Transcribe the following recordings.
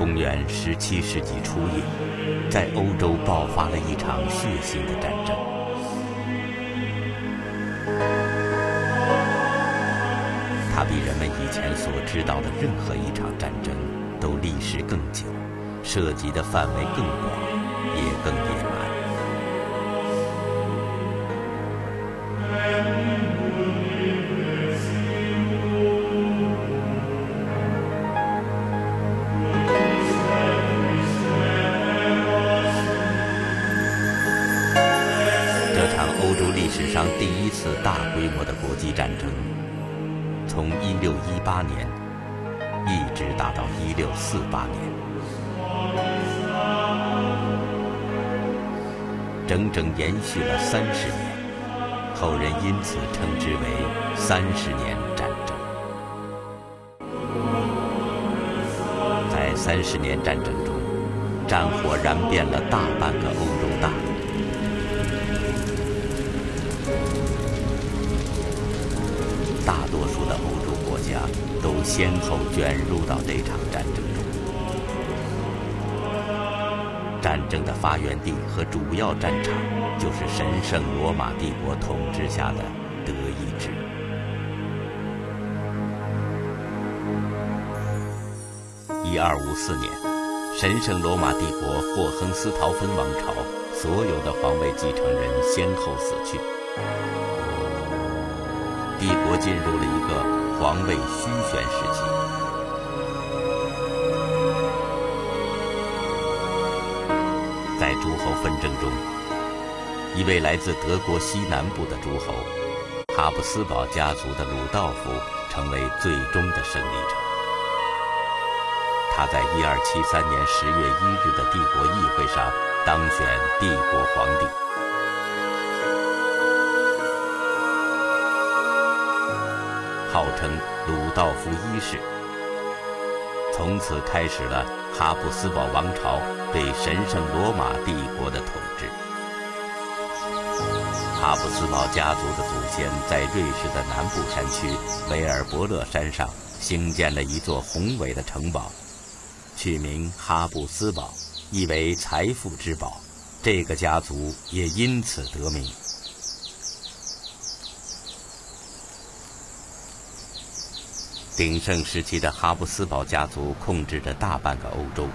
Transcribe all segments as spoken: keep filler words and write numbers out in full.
公元十七世纪初叶，在欧洲爆发了一场血腥的战争。它比人们以前所知道的任何一场战争都历时更久，涉及的范围更广，也更野蛮。这场欧洲历史上第一次大规模的国际战争，从一六一八年一直打到一六四八年，整整延续了三十年，后人因此称之为三十年战争。在三十年战争中，战火燃遍了大半个欧洲大陆。大多数的欧洲国家都先后卷入到这场战争中。战争的发源地和主要战场就是神圣罗马帝国统治下的德意志。一二五四年，神圣罗马帝国霍亨斯陶芬王朝所有的皇位继承人先后死去。帝国进入了一个皇位虚悬时期。在诸侯纷争中，一位来自德国西南部的诸侯哈布斯堡家族的鲁道夫成为最终的胜利者。他在一二七三年十月一日的帝国议会上当选帝国皇帝。号称鲁道夫一世。从此开始了哈布斯堡王朝对神圣罗马帝国的统治。哈布斯堡家族的祖先在瑞士的南部山区维尔伯勒山上兴建了一座宏伟的城堡，取名哈布斯堡，意为财富之堡。这个家族也因此得名。鼎盛时期的哈布斯堡家族控制着大半个欧洲。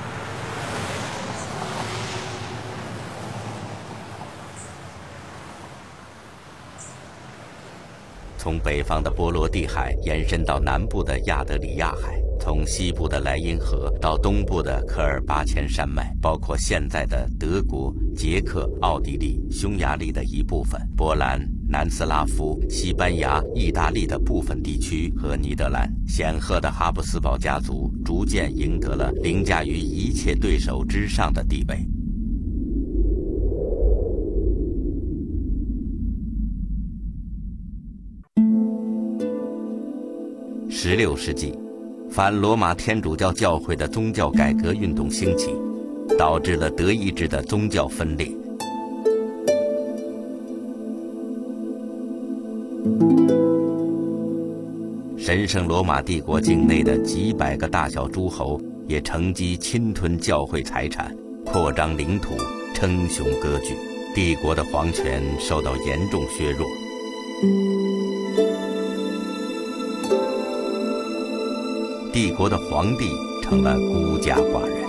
从北方的波罗的海延伸到南部的亚得里亚海，从西部的莱茵河到东部的科尔巴阡山脉，包括现在的德国、捷克、奥地利、匈牙利的一部分，波兰、南斯拉夫、西班牙、意大利的部分地区和尼德兰，显赫的哈布斯堡家族逐渐赢得了凌驾于一切对手之上的地位。十六世纪，反罗马天主教教会的宗教改革运动兴起，导致了德意志的宗教分裂。神圣罗马帝国境内的几百个大小诸侯也乘机侵吞教会财产，扩张领土，称雄割据，帝国的皇权受到严重削弱。帝国的皇帝成了孤家寡人。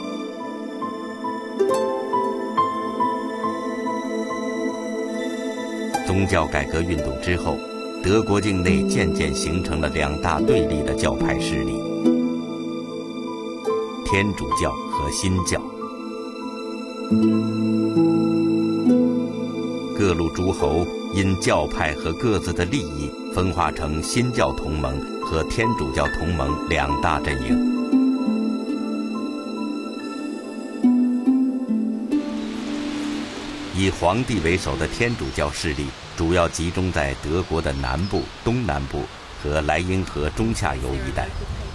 宗教改革运动之后，德国境内渐渐形成了两大对立的教派势力：天主教和新教。各路诸侯因教派和各自的利益，分化成新教同盟和天主教同盟两大阵营。以皇帝为首的天主教势力主要集中在德国的南部、东南部和莱茵河中下游一带。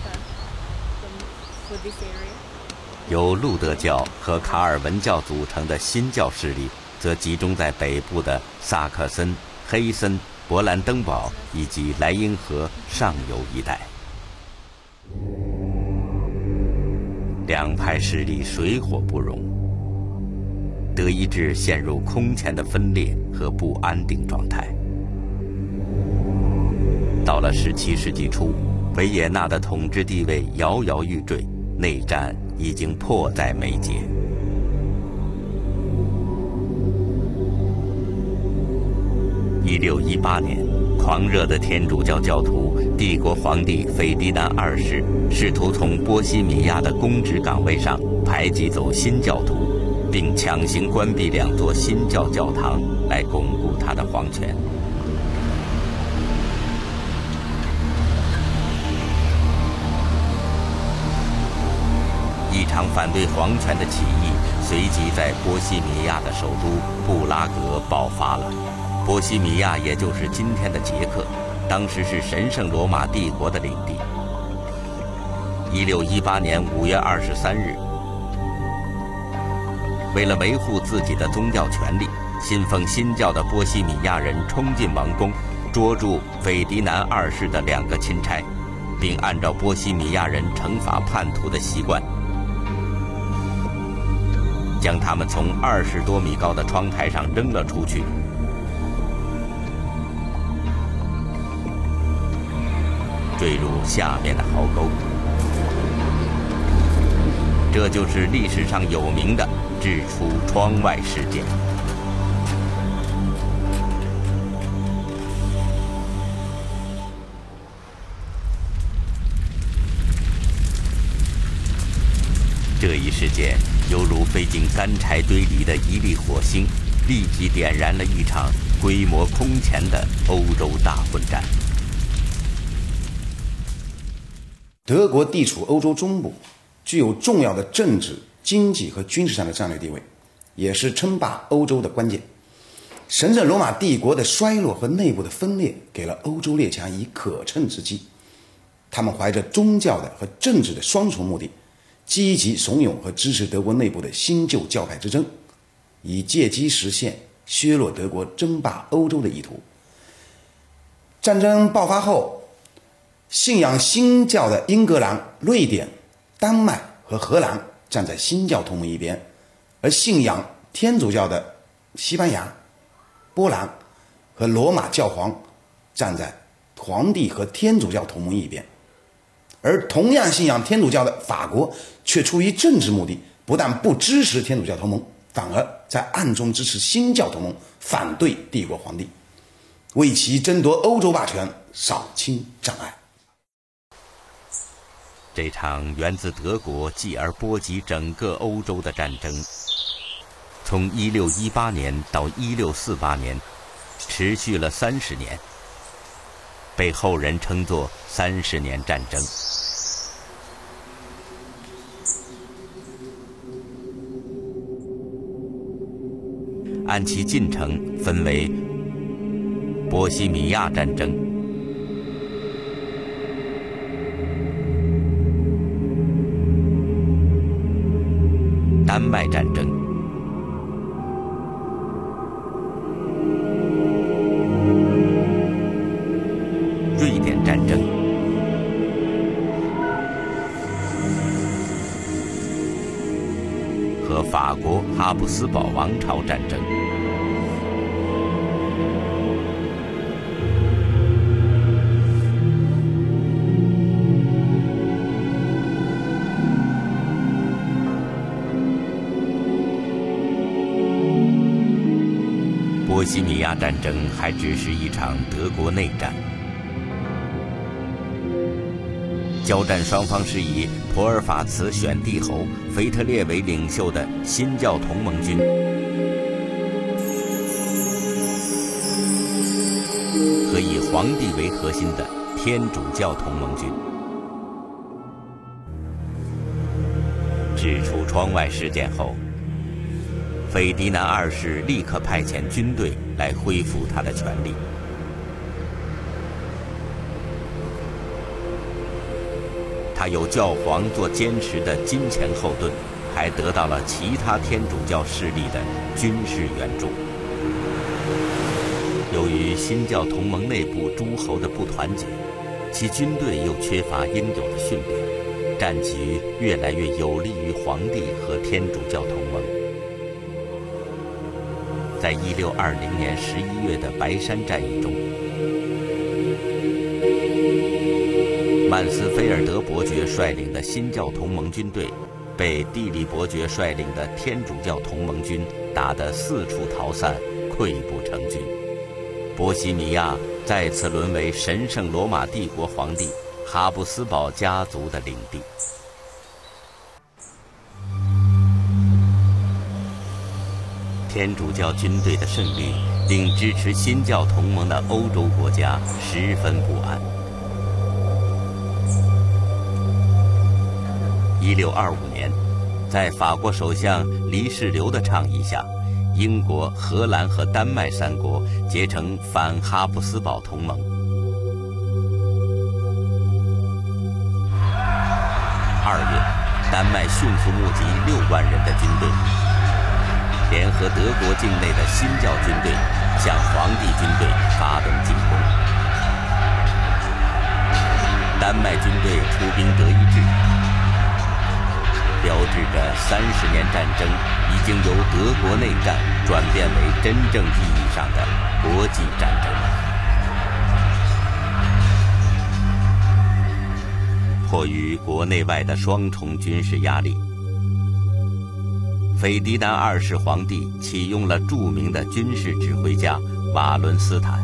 由路德教和卡尔文教组成的新教势力则集中在北部的萨克森、黑森、勃兰登堡以及莱茵河上游一带。 两派势力水火不容，德意志陷入空前的分裂和不安定状态。到了十七世纪初，维也纳的统治地位摇摇欲坠，内战已经迫在眉睫。一六一八年，狂热的天主教教徒帝国皇帝斐迪南二世试图从波西米亚的公职岗位上排挤走新教徒，并强行关闭两座新教教堂，来巩固他的皇权。一场反对皇权的起义随即在波西米亚的首都布拉格爆发了。波西米亚也就是今天的捷克，当时是神圣罗马帝国的领地。一六一八年五月二十三日，为了维护自己的宗教权利，信奉新教的波西米亚人冲进王宫，捉住斐迪南二世的两个钦差，并按照波西米亚人惩罚叛徒的习惯，将他们从二十多米高的窗台上扔了出去，坠入下面的壕沟。这就是历史上有名的掷出窗外事件。这一事件犹如飞进干柴堆里的一粒火星，立即点燃了一场规模空前的欧洲大混战。 德国地处欧洲中部，具有重要的政治、经济和军事上的战略地位，也是称霸欧洲的关键。神圣罗马帝国的衰落和内部的分裂，给了欧洲列强以可乘之机。他们怀着宗教的和政治的双重目的，积极怂恿和支持德国内部的新旧教派之争，以借机实现削弱德国争霸欧洲的意图。战争爆发后，信仰新教的英格兰、瑞典、丹麦和荷兰站在新教同盟一边，而信仰天主教的西班牙、波兰和罗马教皇站在皇帝和天主教同盟一边。而同样信仰天主教的法国却出于政治目的，不但不支持天主教同盟，反而在暗中支持新教同盟，反对帝国皇帝，为其争夺欧洲霸权扫清障碍。 这场源自德国继而波及整个欧洲的战争，从一六一八年到一六四八年，持续了三十年，被后人称作三十年战争。按其进程分为波西米亚战争、丹麦战争、瑞典战争和法国哈布斯堡王朝战争。波西米亚战争还只是一场德国内战，交战双方是以普尔法茨选帝侯腓特烈为领袖的新教同盟军和以皇帝为核心的天主教同盟军。掷出窗外事件后，斐迪南二世立刻派遣军队来恢复他的权力。他有教皇做坚实的金钱后盾，还得到了其他天主教势力的军事援助。由于新教同盟内部诸侯的不团结，其军队又缺乏应有的训练， 战局越来越有利于皇帝和天主教同盟。在一六二零年十一月的白山战役中，曼斯菲尔德伯爵率领的新教同盟军队被蒂里伯爵率领的天主教同盟军打得四处逃散，溃不成军。波西米亚再次沦为神圣罗马帝国皇帝哈布斯堡家族的领地。天主教军队的胜利令支持新教同盟的欧洲国家十分不安。一六二五年，在法国首相黎士留的倡议下，英国、荷兰和丹麦三国结成反哈布斯堡同盟。二月，丹麦迅速募集六万人的军队，联合德国境内的新教军队，向皇帝军队发动进攻。丹麦军队出兵德意志，标志着三十年战争已经由德国内战转变为真正意义上的国际战争。迫于国内外的双重军事压力，斐迪南二世皇帝启用了著名的军事指挥家瓦伦斯坦。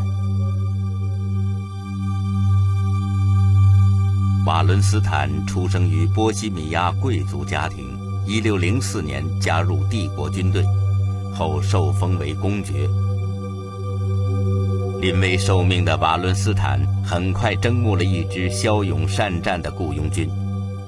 瓦伦斯坦出生于波西米亚贵族家庭，一六零四年加入帝国军队，后受封为公爵。临危受命的瓦伦斯坦很快征募了一支骁勇善战的雇佣军。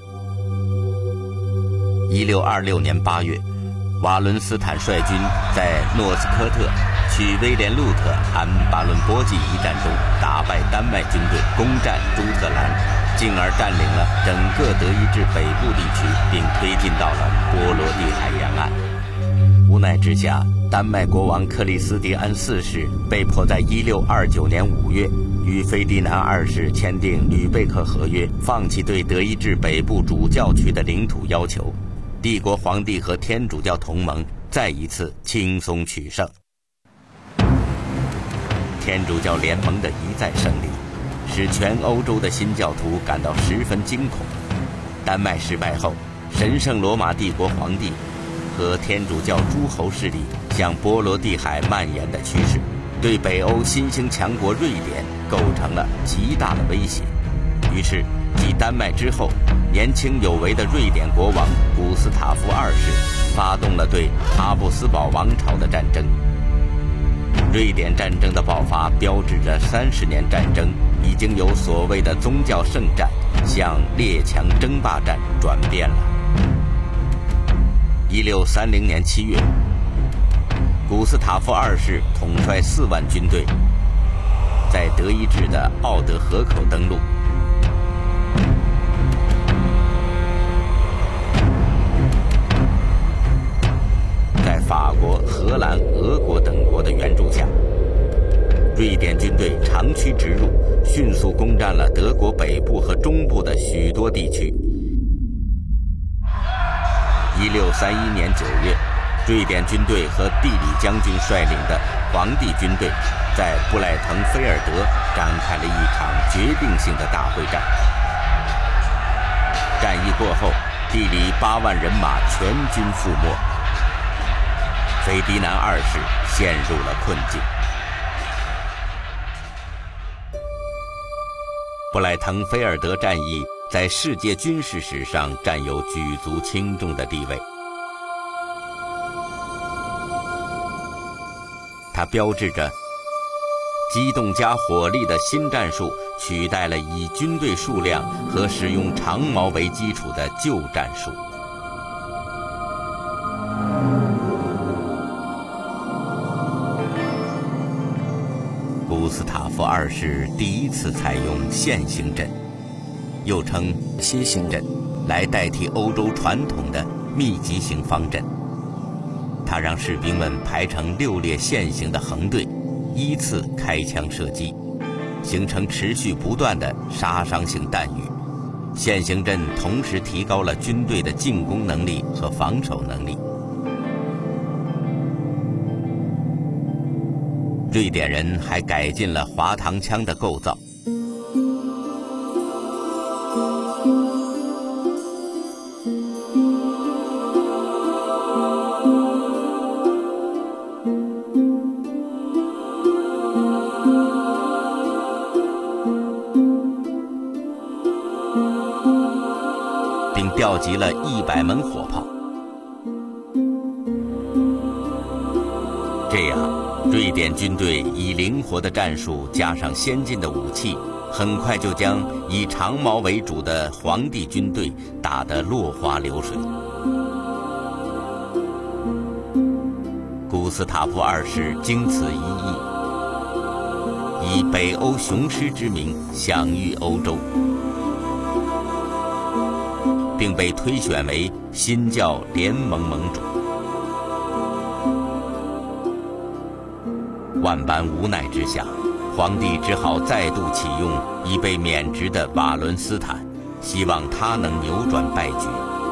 一六二六年八月，瓦伦斯坦率军在诺斯科特取威廉路特安巴伦波济一战中打败丹麦军队，攻占朱特兰，进而占领了整个德意志北部地区，并推进到了波罗的海沿岸。无奈之下，丹麦国王克里斯蒂安四世被迫在一六二九年五月与斐迪南二世签订吕贝克合约，放弃对德意志北部主教区的领土要求。帝国皇帝和天主教同盟再一次轻松取胜。天主教联盟的一再胜利，使全欧洲的新教徒感到十分惊恐。丹麦失败后，神圣罗马帝国皇帝和天主教诸侯势力向波罗的海蔓延的趋势，对北欧新兴强国瑞典构成了极大的威胁。于是，继丹麦之后，年轻有为的瑞典国王古斯塔夫二世发动了对哈布斯堡王朝的战争。瑞典战争的爆发标志着三十年战争已经由所谓的宗教圣战向列强争霸战转变了。一六三零年七月，古斯塔夫二世统帅四万军队，在德意志的奥德河口登陆。在法国、荷兰、俄国等国的援助下，瑞典军队长驱直入，迅速攻占了德国北部和中部的许多地区。一六三一年九月，瑞典军队和地理将军率领的皇帝军队在布莱滕菲尔德展开了一场决定性的大会战。战役过后，地理八万人马全军覆没，斐迪南二世陷入了困境。布莱滕菲尔德战役在世界军事史上占有举足轻重的地位，它标志着机动加火力的新战术取代了以军队数量和使用长矛为基础的旧战术。古斯塔夫二世第一次采用线形阵，又称楔形阵，来代替欧洲传统的密集型方阵。他让士兵们排成六列线形的横队，依次开枪射击，形成持续不断的杀伤性弹雨， 现行镇同时提高了军队的进攻能力和防守能力。瑞典人还改进了滑膛枪的构造。并调集了一百门火炮，这样，瑞典军队以灵活的战术加上先进的武器，很快就将以长矛为主的皇帝军队打得落花流水。古斯塔夫二世经此一役，以北欧雄狮之名享誉欧洲，并被推选为新教联盟盟主。万般无奈之下，皇帝只好再度启用已被免职的瓦伦斯坦，希望他能扭转败局。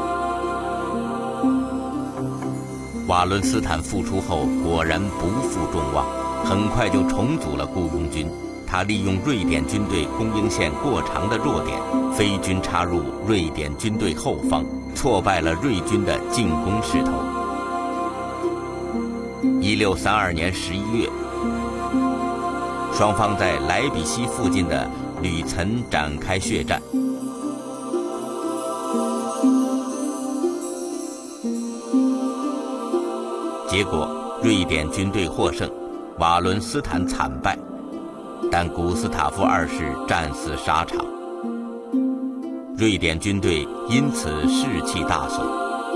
瓦伦斯坦复出后果然不负众望，很快就重组了雇佣军。他利用瑞典军队供应线过长的弱点，飞军插入瑞典军队后方，挫败了瑞军的进攻势头。一六三二年十一月，双方在莱比锡附近的吕岑展开血战。结果，瑞典军队获胜，瓦伦斯坦惨败。但古斯塔夫二世战死沙场，瑞典军队因此士气大损。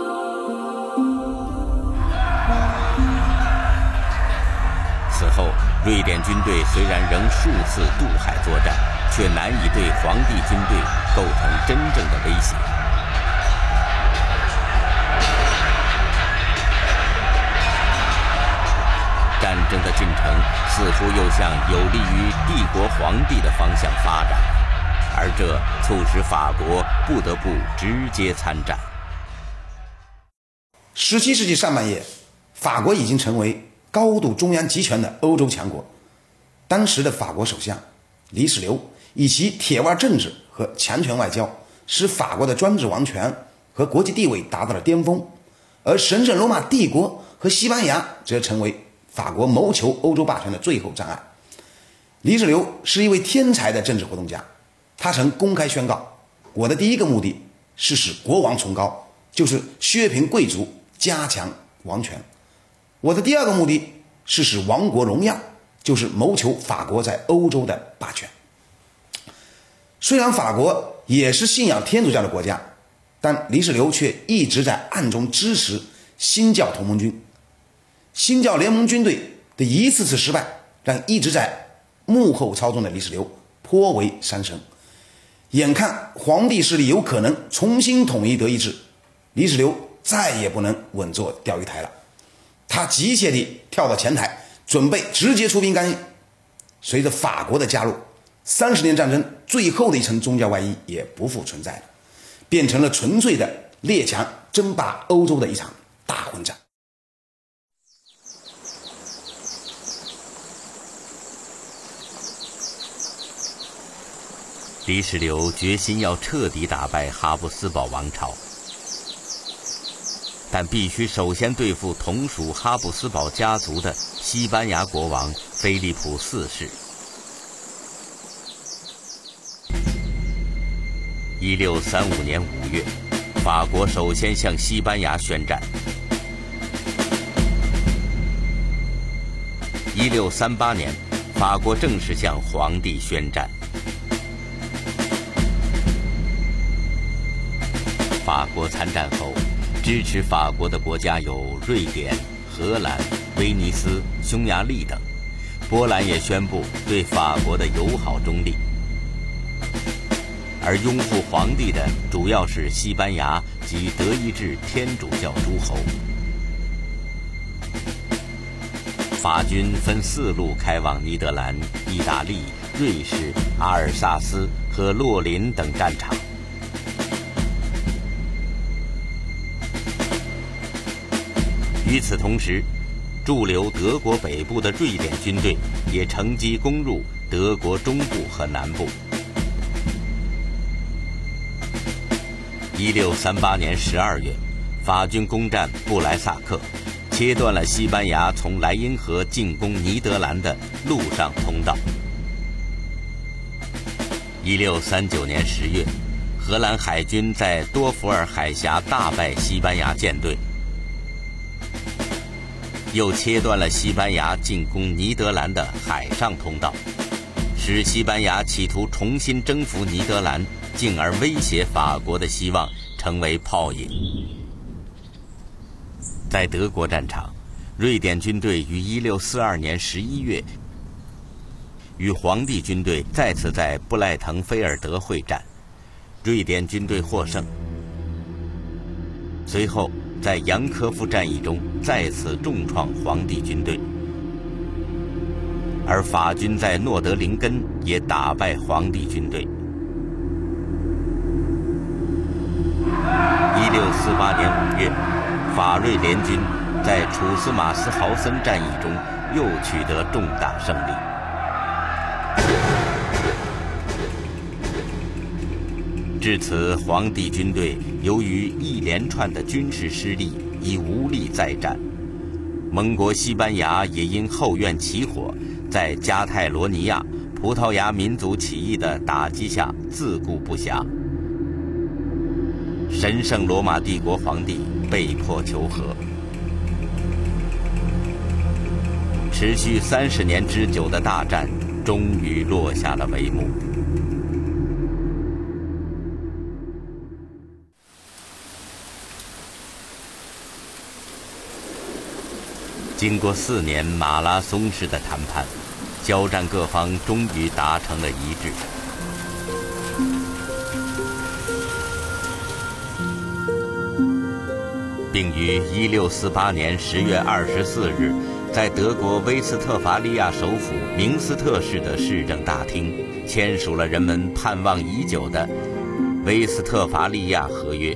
此后，瑞典军队虽然仍数次渡海作战，却难以对皇帝军队构成真正的威胁。战争的进程似乎又向有利于帝国皇帝的方向发展，而这促使法国不得不直接参战。 十七世纪上半叶，法国已经成为高度中央集权的欧洲强国。当时的法国首相黎世留以其铁腕政治和强权外交，使法国的专制王权和国际地位达到了巅峰，而神圣罗马帝国和西班牙则成为法国谋求欧洲霸权的最后障碍。黎世留是一位天才的政治活动家，他曾公开宣告，我的第一个目的是使国王崇高，就是削平贵族，加强王权。我的第二个目的是使王国荣耀，就是谋求法国在欧洲的霸权。虽然法国也是信仰天主教的国家，但黎世留却一直在暗中支持新教同盟军。新教联盟军队的一次次失败，让一直在幕后操纵的黎世留颇为伤神。眼看皇帝势力有可能重新统一德意志，黎世留再也不能稳坐钓鱼台了。他急切地跳到前台，准备直接出兵干预。随着法国的加入，三十年战争最后的一层宗教外衣也不复存在了，变成了纯粹的列强争霸欧洲的一场大混战。 黎世留决心要彻底打败哈布斯堡王朝，但必须首先对付同属哈布斯堡家族的西班牙国王菲利普四世。一六三五年五月，法国首先向西班牙宣战。一六三八年，法国正式向皇帝宣战。法国参战后，支持法国的国家有瑞典、荷兰、威尼斯、匈牙利等。波兰也宣布对法国的友好中立。而拥护皇帝的主要是西班牙及德意志天主教诸侯。法军分四路开往尼德兰、意大利、瑞士、阿尔萨斯和洛林等战场。 与此同时，驻留德国北部的瑞典军队也乘机攻入德国中部和南部。一六三八年十二月，法军攻占布莱萨克，切断了西班牙从莱茵河进攻尼德兰的陆上通道。一六三九年十月，荷兰海军在多福尔海峡大败西班牙舰队，又切断了西班牙进攻尼德兰的海上通道，使西班牙企图重新征服尼德兰，进而威胁法国的希望成为泡影。在德国战场，瑞典军队于一六四二年十一月与皇帝军队再次在布赖滕菲尔德会战，瑞典军队获胜。随后在杨科夫战役中再次重创皇帝军队，而法军在诺德林根也打败皇帝军队。一六四八年五月，法瑞联军在楚斯马斯豪森战役中又取得重大胜利。至此，皇帝军队由于一连串的军事失利，已无力再战。盟国西班牙也因后院起火，在加泰罗尼亚葡萄牙民族起义的打击下自顾不暇。神圣罗马帝国皇帝被迫求和，持续三十年之久的大战终于落下了帷幕。经过四年马拉松式的谈判，交战各方终于达成了一致。并于一六四八年十月二十四日，在德国威斯特伐利亚首府明斯特市的市政大厅，签署了人们盼望已久的威斯特伐利亚合约。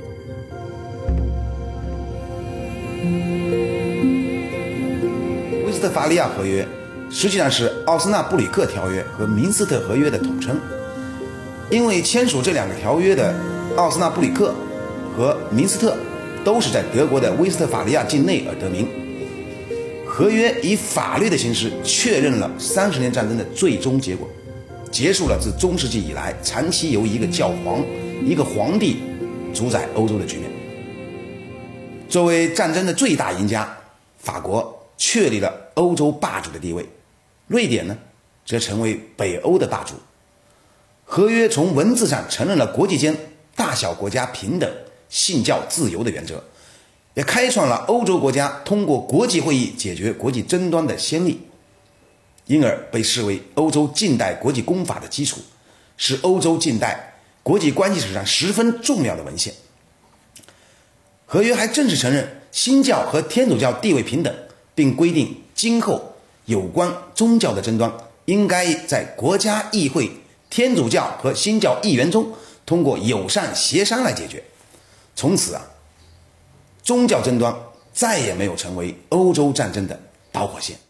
威斯特伐利亚合约实际上是奥斯纳布吕克条约和明斯特合约的统称，因为签署这两个条约的奥斯纳布吕克和明斯特都是在德国的威斯特伐利亚境内而得名。合约以法律的形式确认了三十年战争的最终结果，结束了自中世纪以来长期由一个教皇、一个皇帝主宰欧洲的局面。作为战争的最大赢家，法国确立了欧洲霸主的地位，瑞典呢，则成为北欧的霸主。合约从文字上承认了国际间大小国家平等、信教自由的原则，也开创了欧洲国家通过国际会议解决国际争端的先例，因而被视为欧洲近代国际公法的基础，是欧洲近代国际关系史上十分重要的文献。合约还正式承认新教和天主教地位平等，并规定今后有关宗教的争端应该在国家议会、天主教和新教议员中通过友善协商来解决。从此啊，宗教争端再也没有成为欧洲战争的导火线。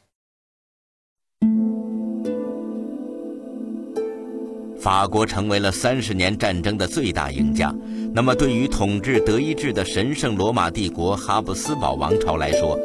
法国成为了三十年战争的最大赢家。那么，对于统治德意志的神圣罗马帝国哈布斯堡王朝来说，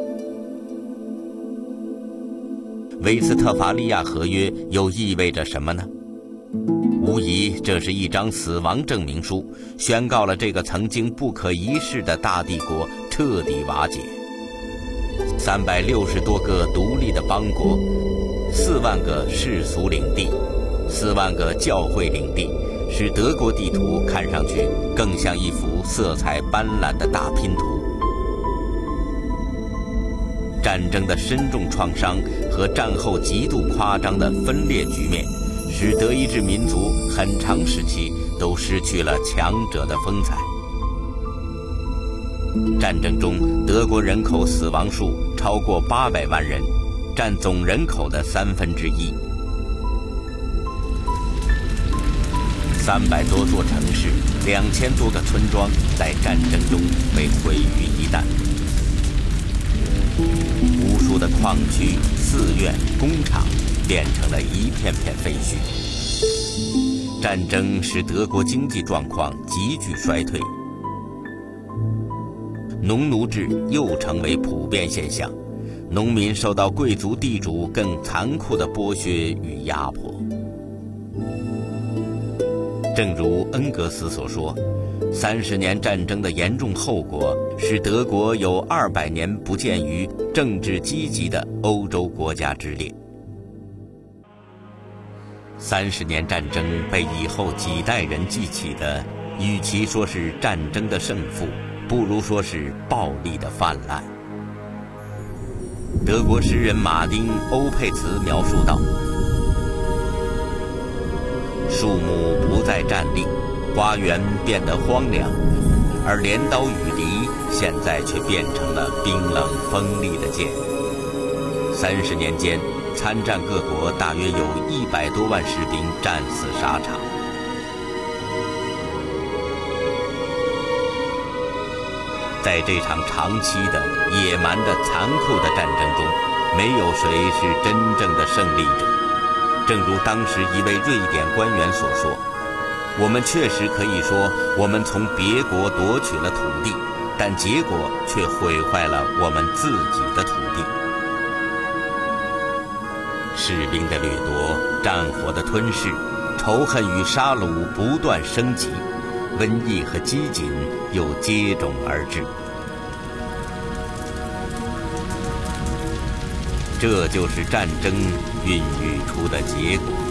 威斯特伐利亚合约又意味着什么呢？无疑，这是一张死亡证明书，宣告了这个曾经不可一世的大帝国彻底瓦解。三百六十多个独立的邦国，四万个世俗领地，四万个教会领地，使德国地图看上去更像一幅色彩斑斓的大拼图。战争的深重创伤和战后极度夸张的分裂局面，使德意志民族很长时期都失去了强者的风采。战争中，德国人口死亡数超过八百万人，占总人口的三分之一。三百多座城市，两千多个村庄在战争中被毁于一旦。 无数的矿区、寺院、工厂变成了一片片废墟。战争使德国经济状况急剧衰退，农奴制又成为普遍现象，农民受到贵族地主更残酷的剥削与压迫。正如恩格斯所说，三十年战争的严重后果使德国有二百年不见于政治积极的欧洲国家之列。三十年战争被以后几代人记起的，与其说是战争的胜负，不如说是暴力的泛滥。德国诗人马丁·欧佩茨描述道：树木不再站立，花园变得荒凉，而镰刀与犁现在却变成了冰冷锋利的剑。三十年间，参战各国大约有一百多万士兵战死沙场。在这场长期的野蛮的残酷的战争中，没有谁是真正的胜利者。正如当时一位瑞典官员所说，我们确实可以说我们从别国夺取了土地，但结果却毁坏了我们自己的土地。士兵的掠夺，战火的吞噬，仇恨与杀戮不断升级，瘟疫和饥馑又接踵而至。这就是战争孕育出的结果。